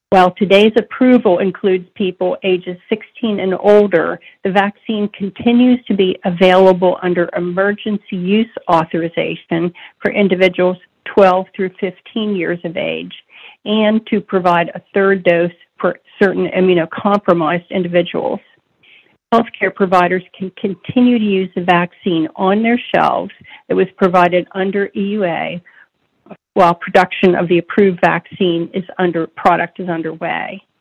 While today's approval includes people ages 16 and older, the vaccine continues to be available under emergency use authorization for individuals 12 through 15 years of age, and to provide a third dose for certain immunocompromised individuals. Healthcare providers can continue to use the vaccine on their shelves that was provided under EUA while production of the approved vaccine is underway.